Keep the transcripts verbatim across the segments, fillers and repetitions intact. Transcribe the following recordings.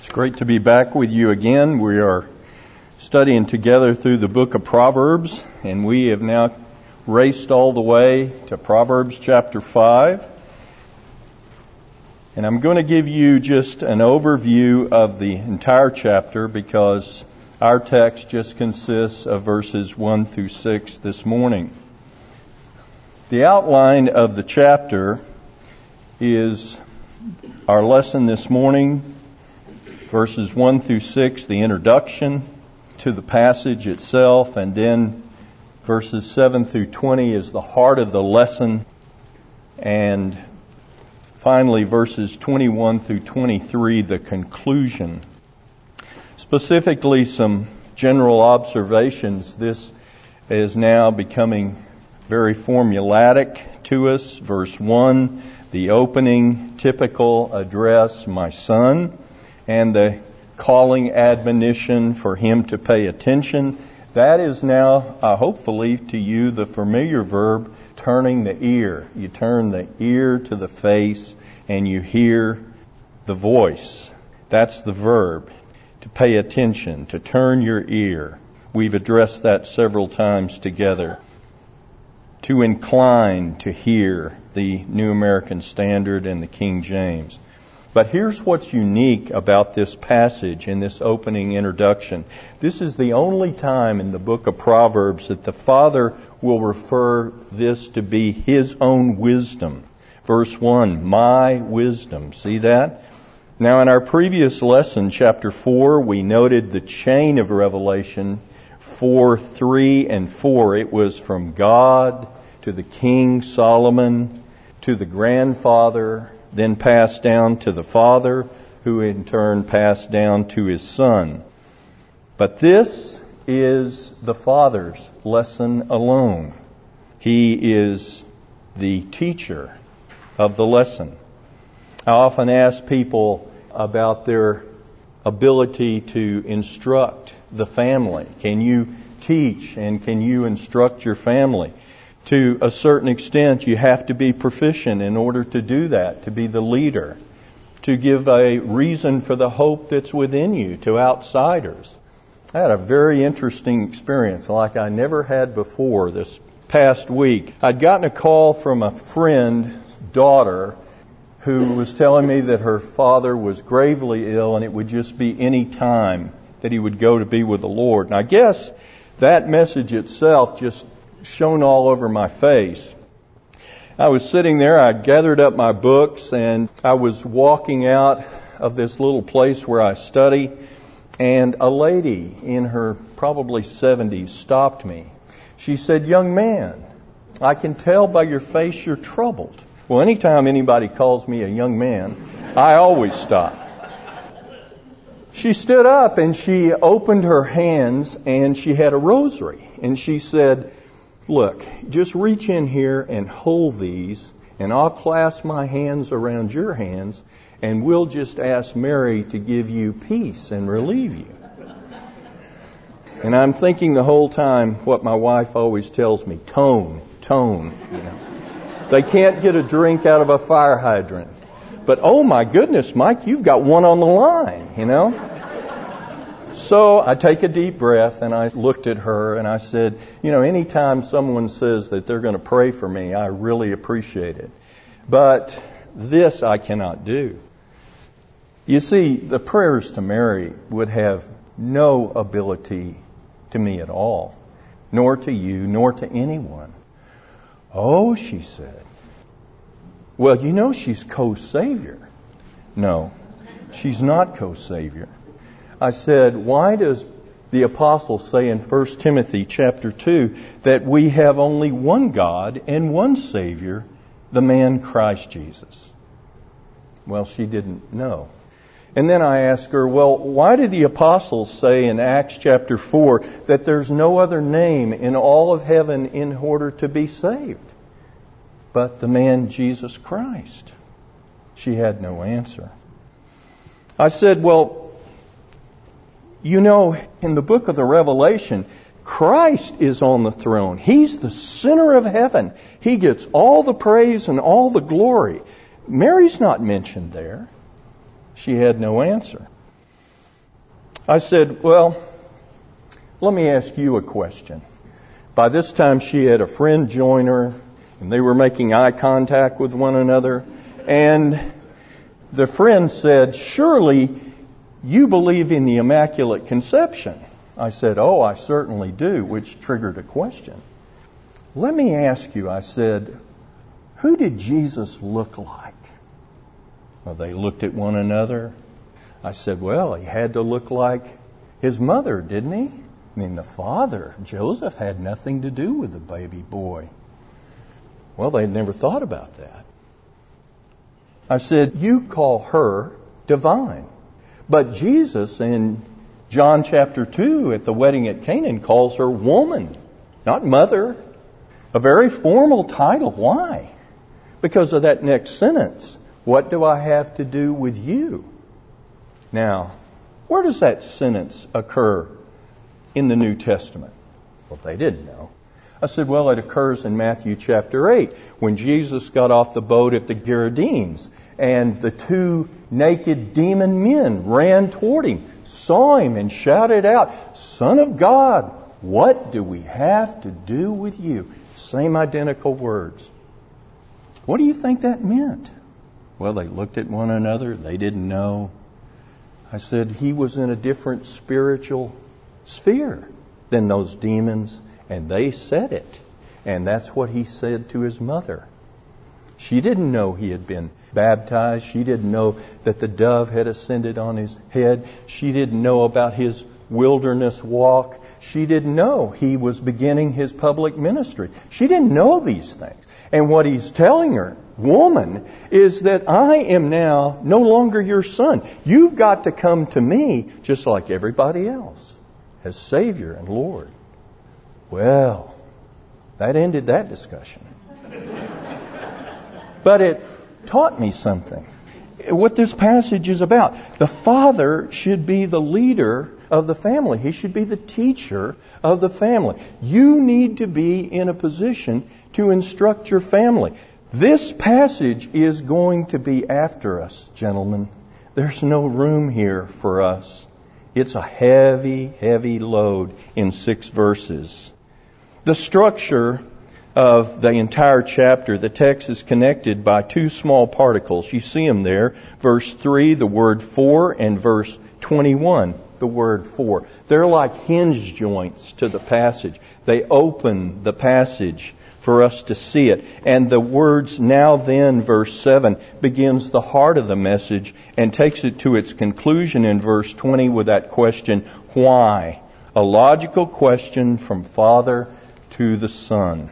It's great to be back with you again. We are studying together through the book of Proverbs, and we have now raced all the way to Proverbs chapter five. And I'm going to give you just an overview of the entire chapter because our text just consists of verses one through six this morning. The outline of the chapter is our lesson this morning, verses one through six, the introduction to the passage itself, and then verses seven through twenty is the heart of the lesson, and finally verses twenty-one through twenty-three, the conclusion. Specifically, some general observations. This is now becoming very formulatic to us. Verse one, the opening typical address, my son, and the calling admonition for him to pay attention. That is now, uh, hopefully to you, the familiar verb, turning the ear. You turn the ear to the face and you hear the voice. That's the verb, to pay attention, to turn your ear. We've addressed that several times together. To incline to hear, the New American Standard and the King James. But here's what's unique about this passage in this opening introduction. This is the only time in the book of Proverbs that the Father will refer this to be His own wisdom. Verse one, my wisdom. See that? Now in our previous lesson, chapter four, we noted the chain of revelation, four, three, and four. It was from God to the King Solomon, to the grandfather, then passed down to the Father, who in turn passed down to His Son. But this is the Father's lesson alone. He is the teacher of the lesson. I often ask people about their ability to instruct the family. Can you teach and can you instruct your family? To a certain extent, you have to be proficient in order to do that, to be the leader, to give a reason for the hope that's within you to outsiders. I had a very interesting experience like I never had before this past week. I'd gotten a call from a friend's daughter who was telling me that her father was gravely ill and it would just be any time that he would go to be with the Lord. And I guess that message itself just shone all over my face. I was sitting there, I gathered up my books, and I was walking out of this little place where I study, and a lady in her probably seventies stopped me. She said, "Young man, I can tell by your face you're troubled." Well, anytime anybody calls me a young man, I always stop. She stood up and she opened her hands and she had a rosary, and she said, "Look, just reach in here and hold these, and I'll clasp my hands around your hands, and we'll just ask Mary to give you peace and relieve you." And I'm thinking the whole time what my wife always tells me, tone, tone. You know. They can't get a drink out of a fire hydrant. But oh my goodness, Mike, you've got one on the line, you know. So I take a deep breath and I looked at her and I said, you know, anytime someone says that they're going to pray for me, I really appreciate it. But this I cannot do. You see, the prayers to Mary would have no ability to me at all, nor to you, nor to anyone. "Oh," she said, "well, you know she's co-savior." No, she's not co-savior. I said, "Why does the apostle say in First Timothy chapter two that we have only one God and one Savior, the man Christ Jesus?" Well, she didn't know. And then I asked her, well, why do the apostles say in Acts chapter four that there's no other name in all of heaven in order to be saved but the man Jesus Christ? She had no answer. I said, well, you know, in the book of the Revelation, Christ is on the throne. He's the center of heaven. He gets all the praise and all the glory. Mary's not mentioned there. She had no answer. I said, well, let me ask you a question. By this time, she had a friend join her, and they were making eye contact with one another. And the friend said, surely you believe in the Immaculate Conception. I said, oh, I certainly do, which triggered a question. Let me ask you, I said, who did Jesus look like? Well, they looked at one another. I said, well, he had to look like his mother, didn't he? I mean, the father, Joseph, had nothing to do with the baby boy. Well, they'd never thought about that. I said, you call her divine. But Jesus in John chapter two at the wedding at Canaan calls her woman, not mother. A very formal title. Why? Because of that next sentence. What do I have to do with you? Now, where does that sentence occur in the New Testament? Well, they didn't know. I said, well, it occurs in Matthew chapter eight when Jesus got off the boat at the Gerasenes and the two naked demon men ran toward him, saw him and shouted out, Son of God, what do we have to do with you? Same identical words. What do you think that meant? Well, they looked at one another. They didn't know. I said, he was in a different spiritual sphere than those demons, and they said it. And that's what he said to his mother. She didn't know he had been baptized. She didn't know that the dove had ascended on his head. She didn't know about his wilderness walk. She didn't know he was beginning his public ministry. She didn't know these things. And what he's telling her, woman, is that I am now no longer your son. You've got to come to me just like everybody else as Savior and Lord. Well, that ended that discussion. But it taught me something. What this passage is about. The father should be the leader of the family. He should be the teacher of the family. You need to be in a position to instruct your family. This passage is going to be after us, gentlemen. There's no room here for us. It's a heavy, heavy load in six verses. The structure of the entire chapter, the text is connected by two small particles. You see them there. Verse three, the word for, and verse twenty-one, the word for. They're like hinge joints to the passage. They open the passage for us to see it. And the words now then, verse seven, begins the heart of the message and takes it to its conclusion in verse twenty with that question, why? A logical question from Father to the Son.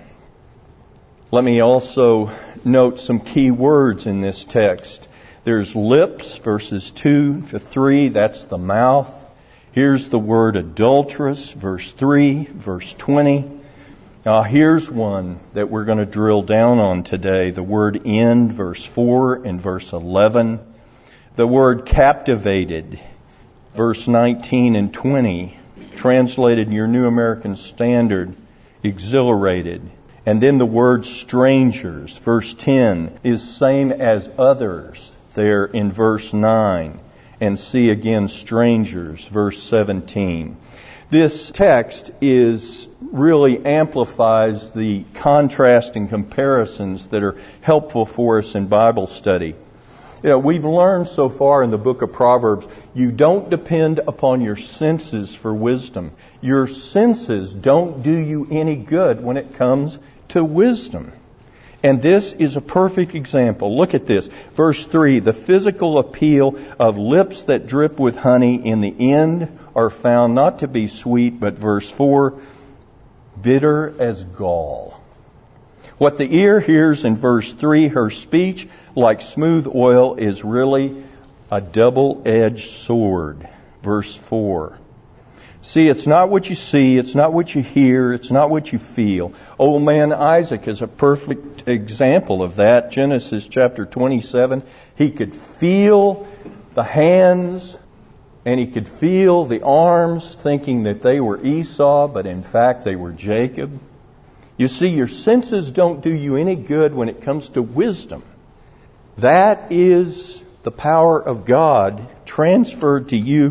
Let me also note some key words in this text. There's lips, verses two to three, that's the mouth. Here's the word adulterous, verse three, verse twenty. Now here's one that we're going to drill down on today. The word end, verse four and verse eleven. The word captivated, verse nineteen and twenty. Translated in your New American Standard, exhilarated. And then the word strangers, verse ten, is same as others there in verse nine. And see again strangers, verse seventeen. This text is really amplifies the contrast and comparisons that are helpful for us in Bible study. You know, we've learned so far in the book of Proverbs, you don't depend upon your senses for wisdom. Your senses don't do you any good when it comes to wisdom. And this is a perfect example. Look at this. Verse three, the physical appeal of lips that drip with honey in the end are found not to be sweet, but verse four, bitter as gall. What the ear hears in verse three, her speech like smooth oil, is really a double-edged sword. Verse four. See, it's not what you see, it's not what you hear, it's not what you feel. Old man Isaac is a perfect example of that. Genesis chapter twenty-seven. He could feel the hands and he could feel the arms, thinking that they were Esau, but in fact they were Jacob. You see, your senses don't do you any good when it comes to wisdom. That is the power of God transferred to you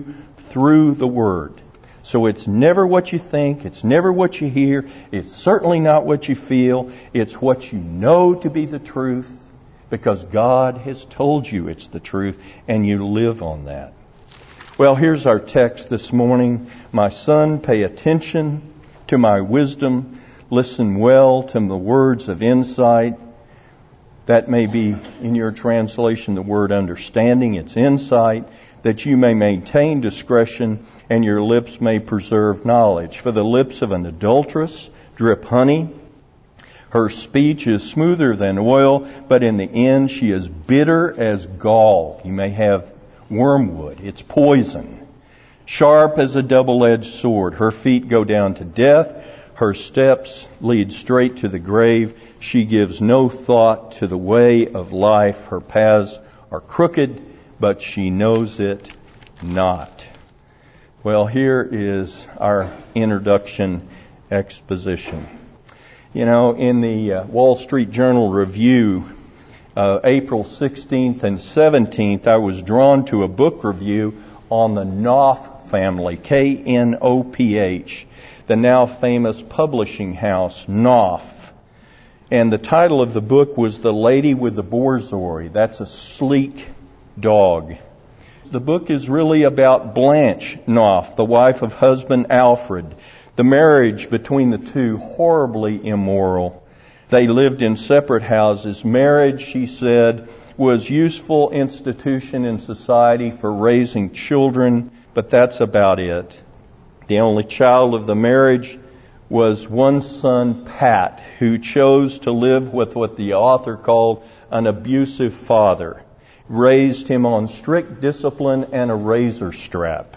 through the Word. So it's never what you think, it's never what you hear, it's certainly not what you feel, it's what you know to be the truth, because God has told you it's the truth, and you live on that. Well, here's our text this morning. My son, pay attention to my wisdom. Listen well to the words of insight. That may be, in your translation, the word understanding. It's insight, that you may maintain discretion and your lips may preserve knowledge. For the lips of an adulteress drip honey. Her speech is smoother than oil, but in the end she is bitter as gall. You may have wormwood. It's poison. Sharp as a double-edged sword. Her feet go down to death. Her steps lead straight to the grave. She gives no thought to the way of life. Her paths are crooked, but she knows it not. Well, here is our introduction exposition. You know, in the uh, Wall Street Journal Review, uh, April sixteenth and seventeenth, I was drawn to a book review on the Knopf family, K N O P H, the now famous publishing house, Knopf. And the title of the book was The Lady with the Borzoi. That's a sleek dog. The book is really about Blanche Knopf, the wife of husband Alfred. The marriage between the two, horribly immoral. They lived in separate houses. Marriage, she said, was useful institution in society for raising children, but that's about it. The only child of the marriage was one son, Pat, who chose to live with what the author called an abusive father. Raised him on strict discipline and a razor strap.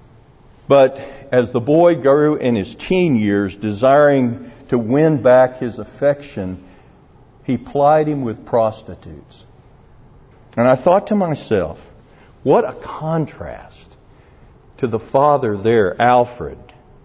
But as the boy grew in his teen years, desiring to win back his affection, he plied him with prostitutes. And I thought to myself, what a contrast to the father there, Alfred,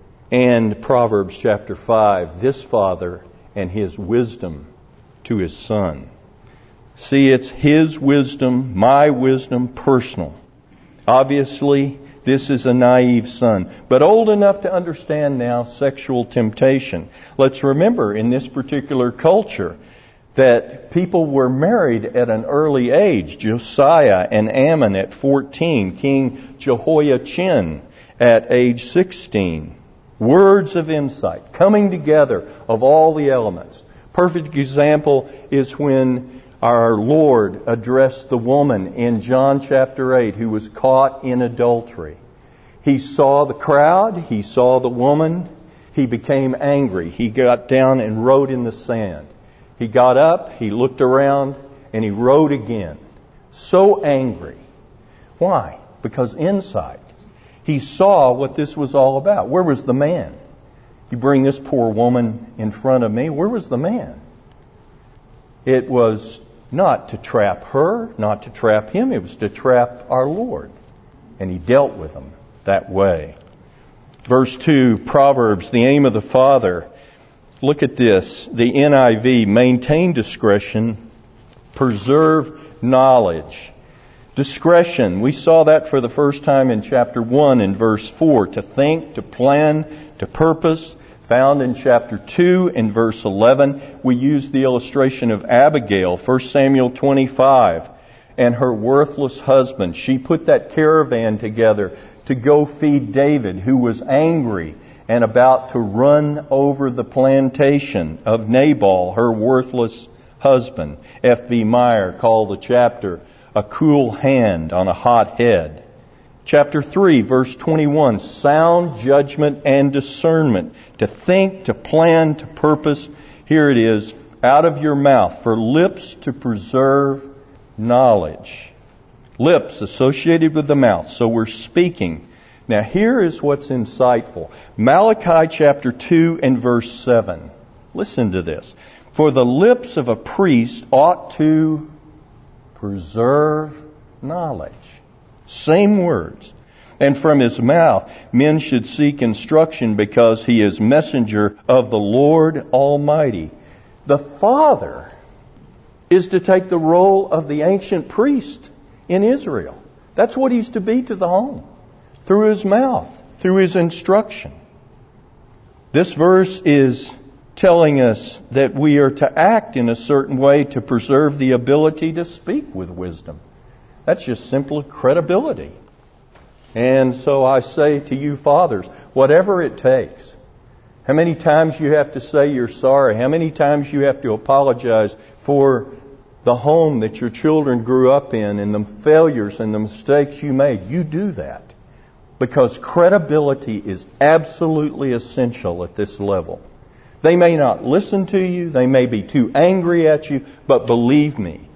and Proverbs chapter five, this father and his wisdom to his son. See, it's his wisdom, my wisdom, personal. Obviously, this is a naive son, but old enough to understand now sexual temptation. Let's remember, in this particular culture, that people were married at an early age. Josiah and Ammon at fourteen, King Jehoiachin at age sixteen. Words of insight, coming together of all the elements. Perfect example is when our Lord addressed the woman in John chapter eight who was caught in adultery. He saw the crowd, he saw the woman, he became angry. He got down and wrote in the sand. He got up, he looked around, and he wrote again. So angry. Why? Because insight. He saw what this was all about. Where was the man? You bring this poor woman in front of me. Where was the man? It was not to trap her, not to trap him. It was to trap our Lord. And he dealt with them that way. Verse two, Proverbs, the aim of the Father. Look at this. The N I V, maintain discretion, preserve knowledge. Discretion, we saw that for the first time in chapter one in verse four. To think, to plan, to purpose. Found in chapter two in verse eleven, we use the illustration of Abigail, First Samuel twenty-five, and her worthless husband. She put that caravan together to go feed David, who was angry and about to run over the plantation of Nabal, her worthless husband. F B Meyer called the chapter A Cool Hand on a Hot Head. Chapter three, verse twenty-one, sound judgment and discernment. To think, to plan, to purpose. Here it is, out of your mouth, for lips to preserve knowledge. Lips associated with the mouth, so we're speaking. Now here is what's insightful. Malachi chapter two and verse seven. Listen to this. For the lips of a priest ought to preserve knowledge. Same words. And from his mouth men should seek instruction because he is messenger of the Lord Almighty. The Father is to take the role of the ancient priest in Israel. That's what he's to be to the home. through His mouth, through His instruction. This verse is telling us that we are to act in a certain way to preserve the ability to speak with wisdom. That's just simple credibility. And so I say to you fathers, whatever it takes, how many times you have to say you're sorry, how many times you have to apologize for the home that your children grew up in and the failures and the mistakes you made, you do that. Because credibility is absolutely essential at this level. They may not listen to you, they may be too angry at you, but believe me,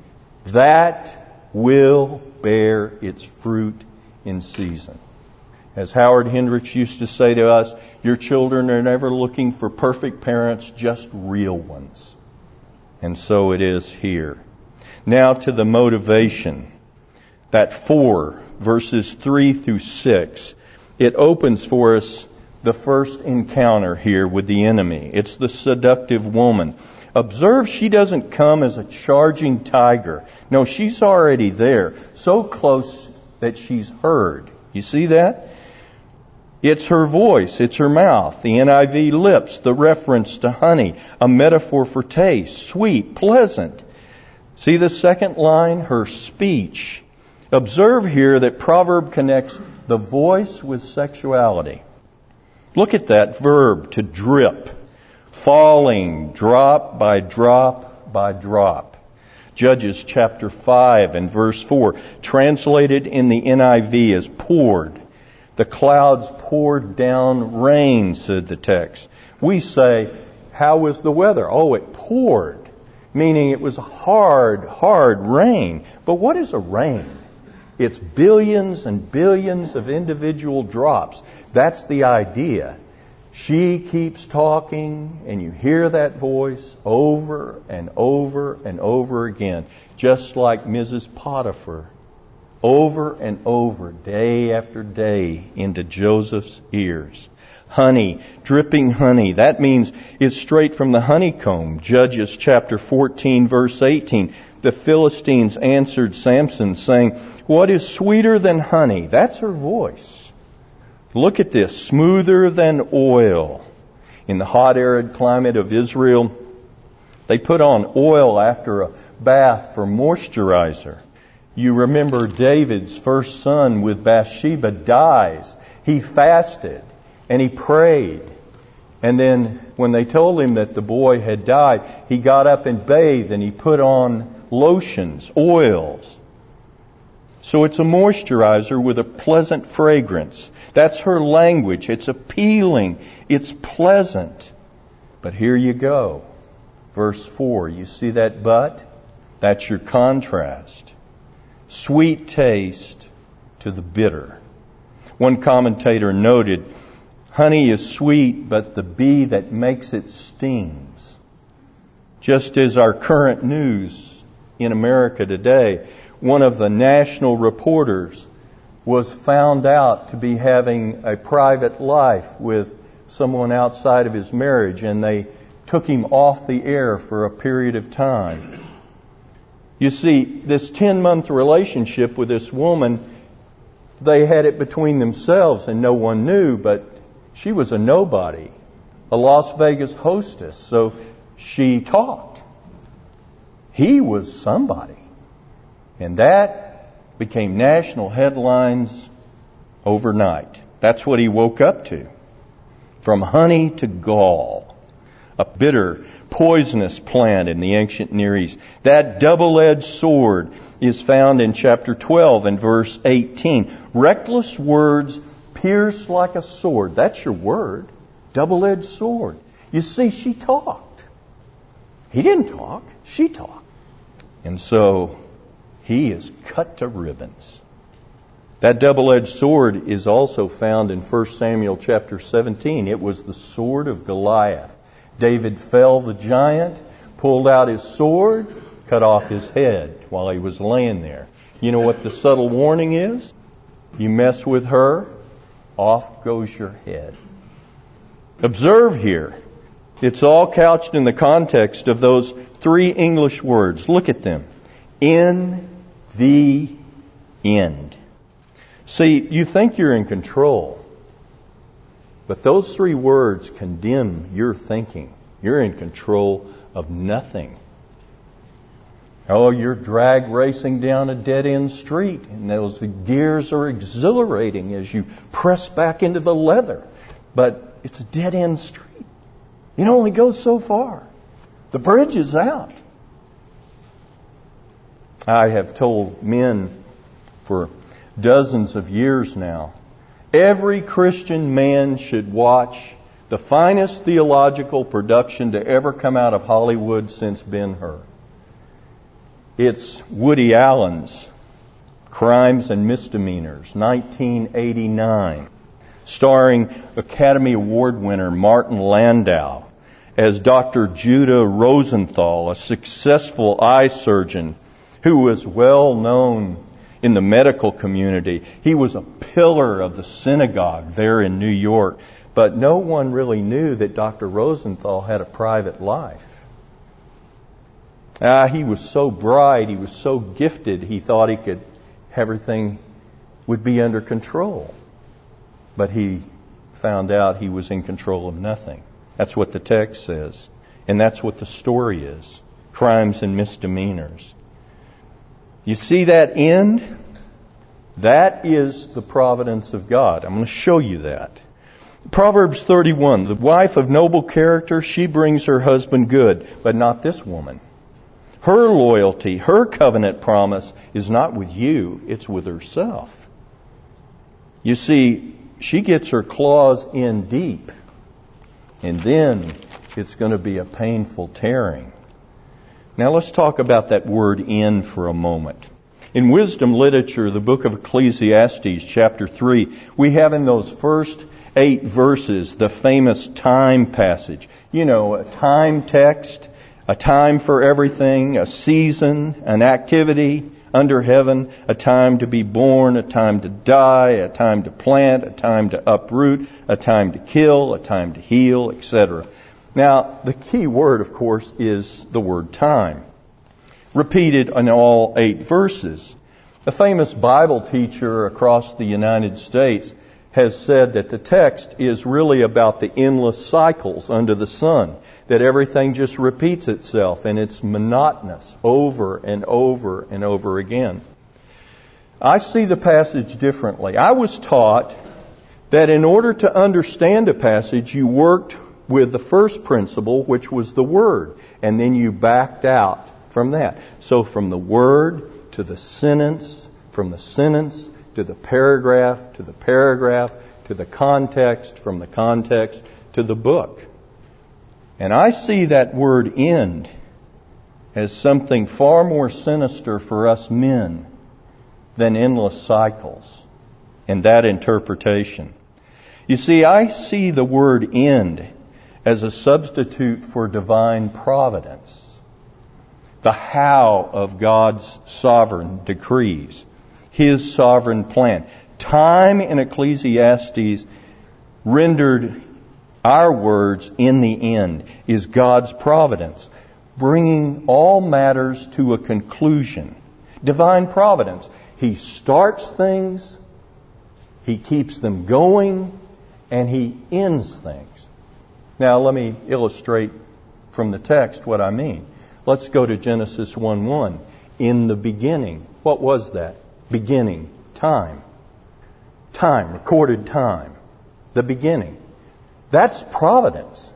that will bear its fruit in season. As Howard Hendricks used to say to us, your children are never looking for perfect parents, just real ones. And so it is here. Now to the motivation. That four, verses three through six, it opens for us the first encounter here with the enemy. It's the seductive woman. Observe, she doesn't come as a charging tiger. No, she's already there, so close that she's heard. You see that? It's her voice, it's her mouth, the N I V lips, the reference to honey, a metaphor for taste, sweet, pleasant. See the second line? Her speech. Observe here that proverb connects the voice with sexuality. Look at that verb, to drip. Falling, drop by drop by drop. Judges chapter five and verse four, translated in the N I V as poured. The clouds poured down rain, said the text. We say, how was the weather? Oh, it poured, meaning it was hard, hard rain. But what is a rain? It's billions and billions of individual drops. That's the idea. She keeps talking, and you hear that voice over and over and over again, just like Missus Potiphar, over and over, day after day, into Joseph's ears. Honey, dripping honey. That means it's straight from the honeycomb. Judges chapter fourteen, verse eighteen. The Philistines answered Samson, saying, what is sweeter than honey? That's her voice. Look at this, smoother than oil. In the hot, arid climate of Israel, they put on oil after a bath for moisturizer. You remember David's first son with Bathsheba dies. He fasted and he prayed. And then when they told him that the boy had died, he got up and bathed and he put on lotions, oils. So it's a moisturizer with a pleasant fragrance. That's her language. It's appealing. It's pleasant. But here you go. Verse four. You see that but? That's your contrast. Sweet taste to the bitter. One commentator noted, honey is sweet, but the bee that makes it stings. Just as our current news in America today, one of the national reporters was found out to be having a private life with someone outside of his marriage, and they took him off the air for a period of time. You see, this ten-month relationship with this woman, they had it between themselves and no one knew, but she was a nobody, a Las Vegas hostess, so she talked. He was somebody. And that became national headlines overnight. That's what he woke up to. From honey to gall, a bitter, poisonous plant in the ancient Near East. That double-edged sword is found in chapter twelve and verse eighteen. Reckless words pierce like a sword. That's your word. Double-edged sword. You see, she talked. He didn't talk. She talked. And so he is cut to ribbons. That double-edged sword is also found in First Samuel chapter seventeen. It was the sword of Goliath. David fell the giant, pulled out his sword, cut off his head while he was laying there. You know what the subtle warning is? You mess with her, off goes your head. Observe here. It's all couched in the context of those three English words. Look at them. In the end. See, you think you're in control, but those three words condemn your thinking. You're in control of nothing. Oh, you're drag racing down a dead-end street, and those gears are exhilarating as you press back into the leather. But it's a dead-end street. You can only go so far. The bridge is out. I have told men for dozens of years now, every Christian man should watch the finest theological production to ever come out of Hollywood since Ben-Hur. It's Woody Allen's Crimes and Misdemeanors, nineteen eighty-nine, starring Academy Award winner Martin Landau as Doctor Judah Rosenthal, a successful eye surgeon who was well known in the medical community. He was a pillar of the synagogue there in New York, but no one really knew that Doctor Rosenthal had a private life. Ah, he was so bright, he was so gifted, he thought he could, everything would be under control. But he found out he was in control of nothing. That's what the text says. And that's what the story is. Crimes and misdemeanors. You see that end? That is the providence of God. I'm going to show you that. Proverbs thirty-one, the wife of noble character, she brings her husband good, but not this woman. Her loyalty, her covenant promise is not with you, it's with herself. You see, she gets her claws in deep, and then it's going to be a painful tearing. Now let's talk about that word "in" for a moment. In wisdom literature, the book of Ecclesiastes, chapter three, we have in those first eight verses the famous time passage. You know, a time text, a time for everything, a season, an activity under heaven, a time to be born, a time to die, a time to plant, a time to uproot, a time to kill, a time to heal, et cetera. Now, the key word, of course, is the word time, repeated in all eight verses. A famous Bible teacher across the United States has said that the text is really about the endless cycles under the sun, that everything just repeats itself and it's monotonous over and over and over again. I see the passage differently. I was taught that in order to understand a passage, you worked with the first principle, which was the Word, and then you backed out from that. So from the Word to the sentence, from the sentence to the paragraph, to the paragraph, to the context, from the context to the book. And I see that word "end" as something far more sinister for us men than endless cycles and that interpretation. You see, I see the word "end" as a substitute for divine providence, the how of God's sovereign decrees, His sovereign plan. Time in Ecclesiastes rendered our words "in the end" is God's providence, bringing all matters to a conclusion. Divine providence. He starts things, He keeps them going, and He ends things. Now let me illustrate from the text what I mean. Let's go to Genesis one one. In the beginning. What was that? Beginning. Time. Time. Recorded time. The beginning. That's providence.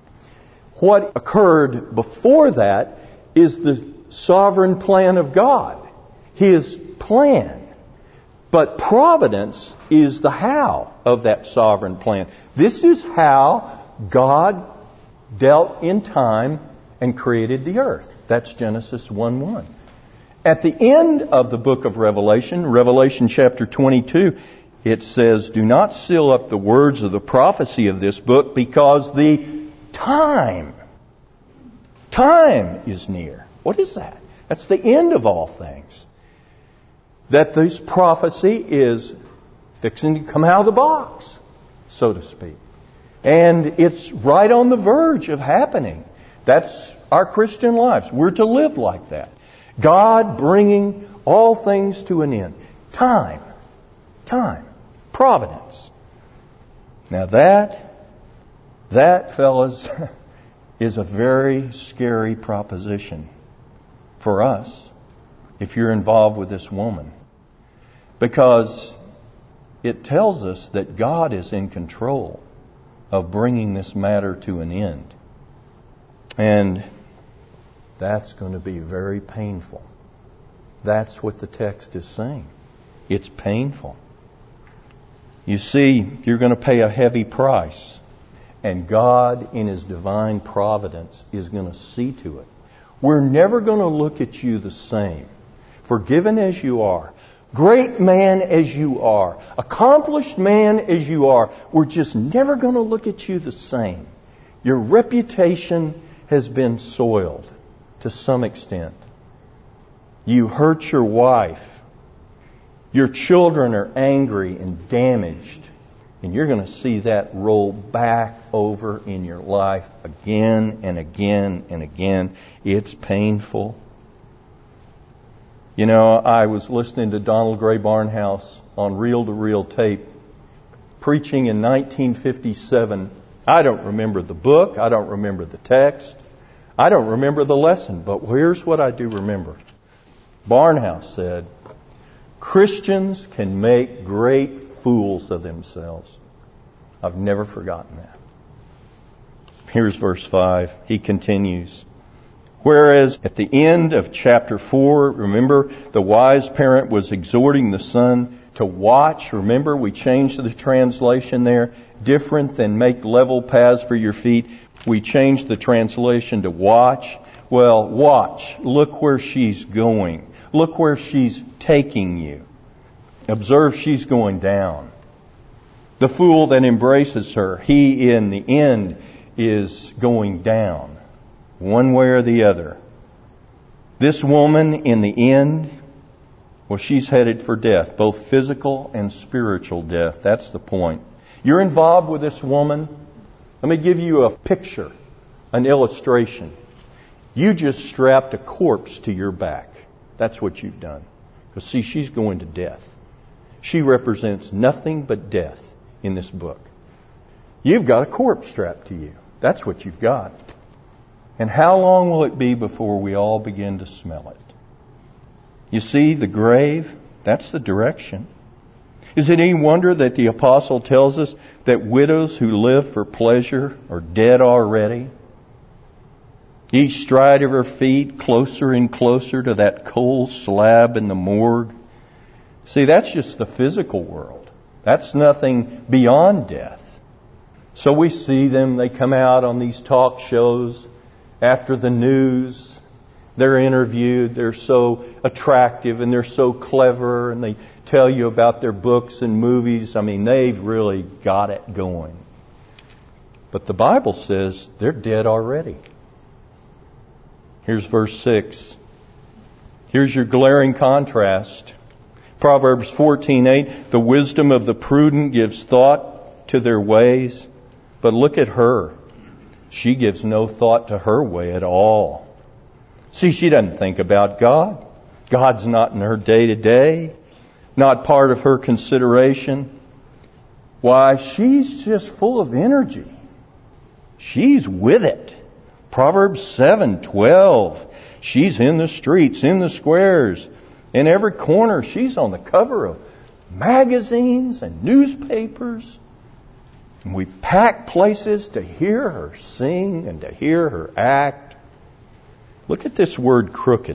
What occurred before that is the sovereign plan of God. His plan. But providence is the how of that sovereign plan. This is how God dealt in time and created the earth. That's Genesis one one. At the end of the book of Revelation, Revelation chapter twenty-two, it says, "Do not seal up the words of the prophecy of this book, because the time, time is near." What is that? That's the end of all things. That this prophecy is fixing to come out of the box, so to speak. And it's right on the verge of happening. That's our Christian lives. We're to live like that. God bringing all things to an end. Time. time. Providence. Now that, that, fellas, is a very scary proposition for us if you're involved with this woman. Because it tells us that God is in control of bringing this matter to an end. And that's going to be very painful. That's what the text is saying. It's painful. You see, you're going to pay a heavy price. And God, in His divine providence, is going to see to it. We're never going to look at you the same. Forgiven as you are, great man as you are, accomplished man as you are, we're just never going to look at you the same. Your reputation has been soiled to some extent. You hurt your wife. Your children are angry and damaged. And you're going to see that roll back over in your life again and again and again. It's painful. You know, I was listening to Donald Gray Barnhouse on reel-to-reel tape, preaching in nineteen fifty-seven. I don't remember the book. I don't remember the text. I don't remember the lesson. But here's what I do remember. Barnhouse said, Christians can make great fools of themselves. I've never forgotten that. Here's verse five. He continues. Whereas at the end of chapter four, remember, the wise parent was exhorting the son to watch. Remember, we changed the translation there. Different than make level paths for your feet. We changed the translation to watch. Well, watch. Look where she's going. Look where she's taking you. Observe she's going down. The fool that embraces her, he in the end is going down. One way or the other. This woman in the end, well, she's headed for death, both physical and spiritual death. That's the point. You're involved with this woman. Let me give you a picture, an illustration. You just strapped a corpse to your back. That's what you've done. Because see, she's going to death. She represents nothing but death in this book. You've got a corpse strapped to you. That's what you've got. And how long will it be before we all begin to smell it? You see, the grave, that's the direction. Is it any wonder that the apostle tells us that widows who live for pleasure are dead already? Each stride of her feet closer and closer to that cold slab in the morgue. See, that's just the physical world. That's nothing beyond death. So we see them, they come out on these talk shows after the news. They're interviewed, they're so attractive and they're so clever and they tell you about their books and movies. I mean, they've really got it going. But the Bible says they're dead already. Here's verse six. Here's your glaring contrast. Proverbs fourteen eight, the wisdom of the prudent gives thought to their ways. But look at her. She gives no thought to her way at all. See, she doesn't think about God. God's not in her day-to-day, not part of her consideration. Why, she's just full of energy. She's with it. Proverbs seven twelve. She's in the streets, in the squares, in every corner. She's on the cover of magazines and newspapers. And we pack places to hear her sing and to hear her act. Look at this word crooked.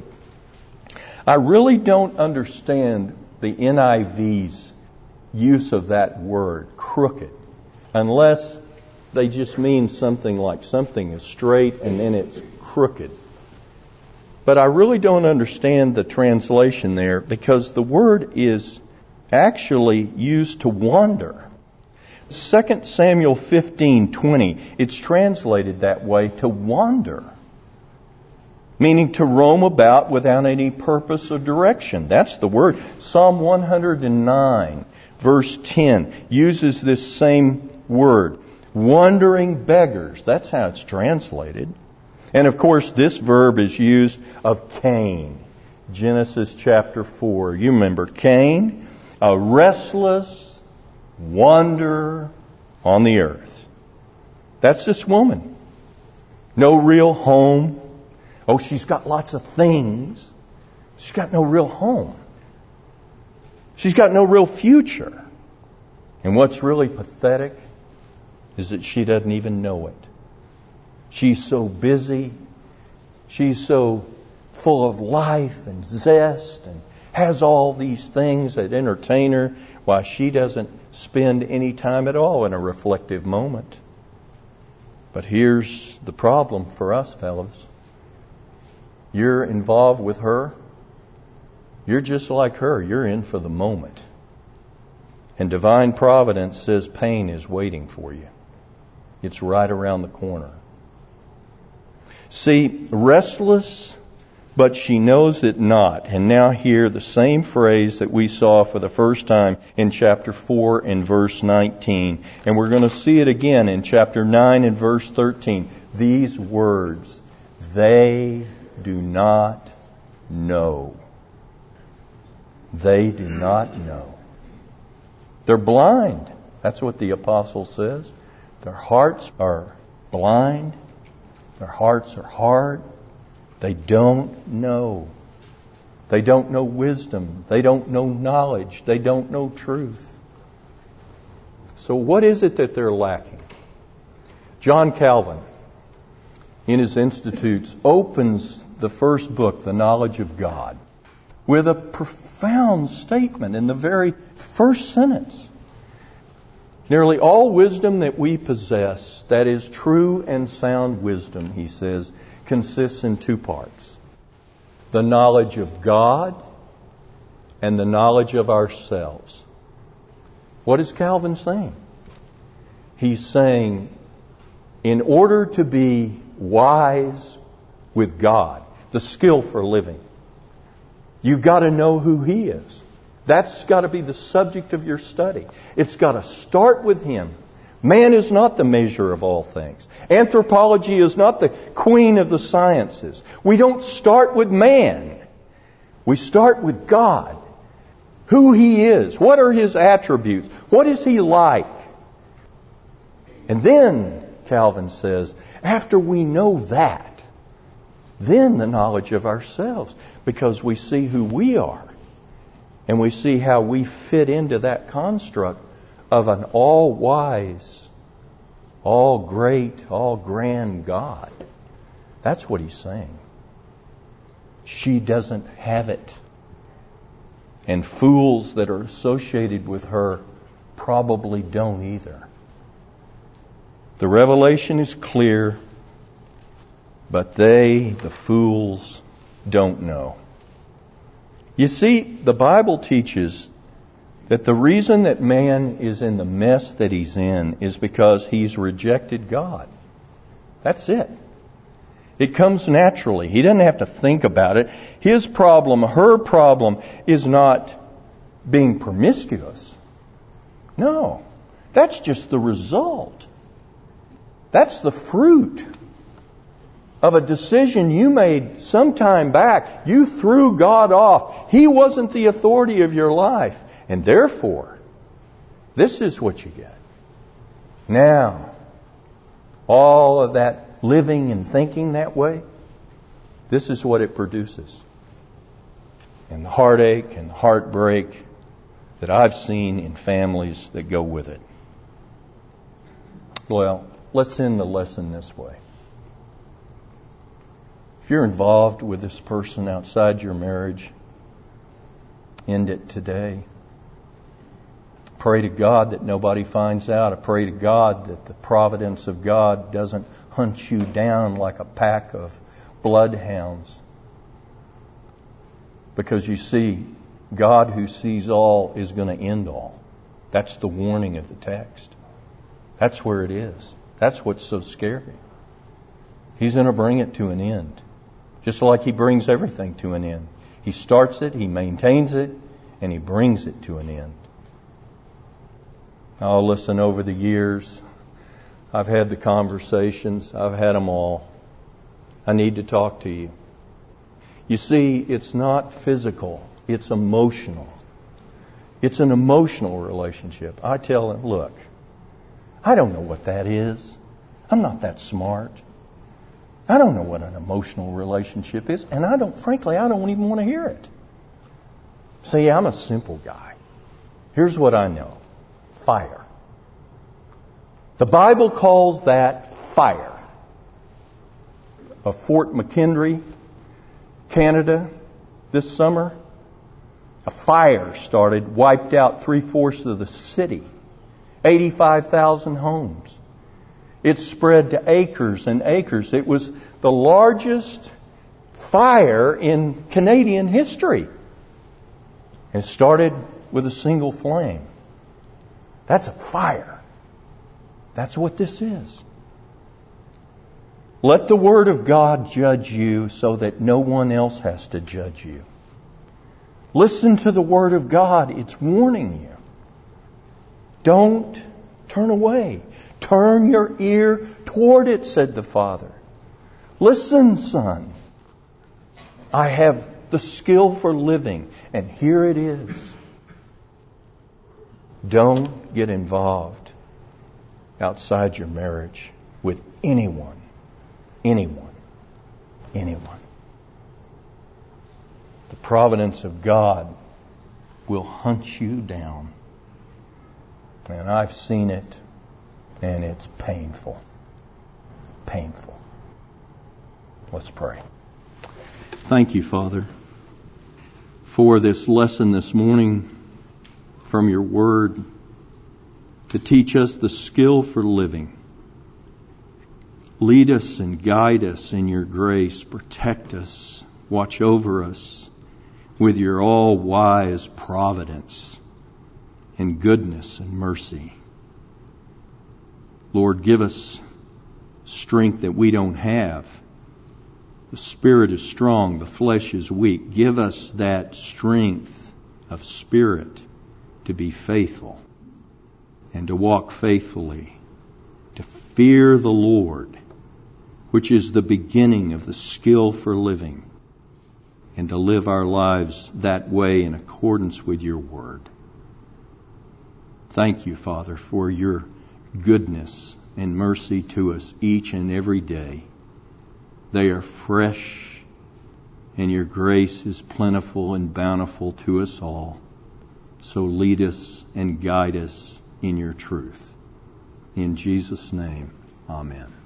I really don't understand the N I V's use of that word, crooked, unless they just mean something like something is straight and then it's crooked. But I really don't understand the translation there because the word is actually used to wander. Second Samuel fifteen twenty, it's translated that way, to wander. Meaning to roam about without any purpose or direction. That's the word. Psalm one hundred nine, verse ten, uses this same word. Wandering beggars. That's how it's translated. And of course, this verb is used of Cain. Genesis chapter four. You remember Cain? a restless wanderer on the earth. That's this woman. No real home. Oh, she's got lots of things. She's got no real home. She's got no real future. And what's really pathetic is that she doesn't even know it. She's so busy. She's so full of life and zest and has all these things that entertain her, while she doesn't spend any time at all in a reflective moment. But here's the problem for us, fellows. You're involved with her. You're just like her. You're in for the moment. And divine providence says pain is waiting for you. It's right around the corner. See, restless, but she knows it not. And now hear the same phrase that we saw for the first time in chapter four and verse nineteen. And we're going to see it again in chapter nine and verse thirteen. These words, they do not know. They do not know. They're blind. That's what the apostle says. Their hearts are blind. Their hearts are hard. They don't know. They don't know wisdom. They don't know knowledge. They don't know truth. So what is it that they're lacking? John Calvin, in his Institutes, opens the first book, The Knowledge of God, with a profound statement in the very first sentence. Nearly all wisdom that we possess, that is true and sound wisdom, he says, consists in two parts. The knowledge of God and the knowledge of ourselves. What is Calvin saying? He's saying, in order to be wise with God, the skill for living, you've got to know who He is. That's got to be the subject of your study. It's got to start with Him. Man is not the measure of all things. Anthropology is not the queen of the sciences. We don't start with man. We start with God. Who He is. What are His attributes? What is He like? And then, Calvin says, after we know that, then the knowledge of ourselves, because we see who we are. And we see how we fit into that construct of an all-wise, all-great, all-grand God. That's what he's saying. She doesn't have it. And fools that are associated with her probably don't either. The revelation is clear, but they, the fools, don't know. You see, the Bible teaches that the reason that man is in the mess that he's in is because he's rejected God. That's it. It comes naturally. He doesn't have to think about it. His problem, her problem, is not being promiscuous. No. That's just the result. That's the fruit of a decision you made some time back. You threw God off. He wasn't the authority of your life. And therefore, this is what you get. Now, all of that living and thinking that way, this is what it produces. And the heartache and the heartbreak that I've seen in families that go with it. Well, let's end the lesson this way. If you're involved with this person outside your marriage, end it today. Pray to God that nobody finds out. I pray to God that the providence of God doesn't hunt you down like a pack of bloodhounds. Because you see, God who sees all is going to end all. That's the warning of the text. That's where it is. That's what's so scary. He's going to bring it to an end. Just like He brings everything to an end. He starts it, He maintains it, and He brings it to an end. Oh, listen, over the years, I've had the conversations. I've had them all. I need to talk to you. You see, it's not physical. It's emotional. It's an emotional relationship. I tell them, look, I don't know what that is. I'm not that smart. I don't know what an emotional relationship is, and I don't, frankly, I don't even want to hear it. See, I'm a simple guy. Here's what I know. Fire. The Bible calls that fire. Of Fort McHenry, Canada, this summer, a fire started, wiped out three-fourths of the city, eighty-five thousand homes. It spread to acres and acres. It was the largest fire in Canadian history. It started with a single flame. That's a fire. That's what this is. Let the Word of God judge you so that no one else has to judge you. Listen to the Word of God. It's warning you. Don't turn away. Turn your ear toward it, said the Father. Listen, son. I have the skill for living, and here it is. Don't get involved outside your marriage with anyone. Anyone. Anyone. The providence of God will hunt you down. And I've seen it, and it's painful. Painful. Let's pray. Thank you, Father, for this lesson this morning from your Word to teach us the skill for living. Lead us and guide us in your grace. Protect us. Watch over us with your all-wise providence and goodness and mercy. Lord, give us strength that we don't have. The spirit is strong, the flesh is weak. Give us that strength of spirit to be faithful and to walk faithfully, to fear the Lord, which is the beginning of the skill for living, and to live our lives that way in accordance with your word. Thank you, Father, for your goodness and mercy to us each and every day. They are fresh, and your grace is plentiful and bountiful to us all. So lead us and guide us in your truth. In Jesus' name, amen.